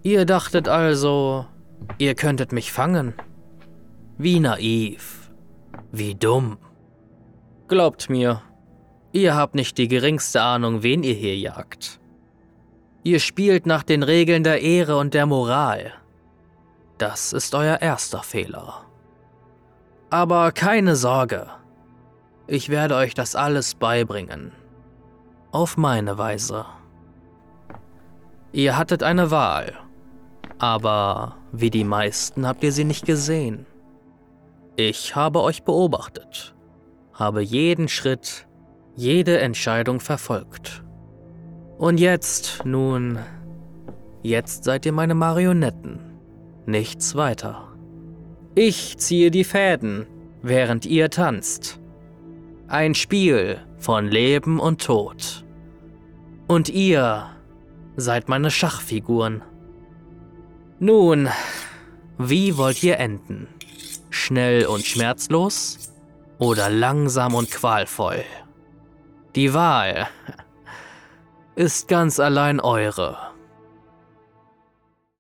Ihr dachtet also, ihr könntet mich fangen? Wie naiv, wie dumm. Glaubt mir, ihr habt nicht die geringste Ahnung, wen ihr hier jagt. Ihr spielt nach den Regeln der Ehre und der Moral. Das ist euer erster Fehler. Aber keine Sorge, ich werde euch das alles beibringen. Auf meine Weise. Ihr hattet eine Wahl, aber wie die meisten habt ihr sie nicht gesehen. Ich habe euch beobachtet, habe jeden Schritt, jede Entscheidung verfolgt. Und jetzt seid ihr meine Marionetten, nichts weiter. Ich ziehe die Fäden, während ihr tanzt. Ein Spiel von Leben und Tod. Und ihr seid meine Schachfiguren. Nun, wie wollt ihr enden? Schnell und schmerzlos oder langsam und qualvoll? Die Wahl ist ganz allein eure.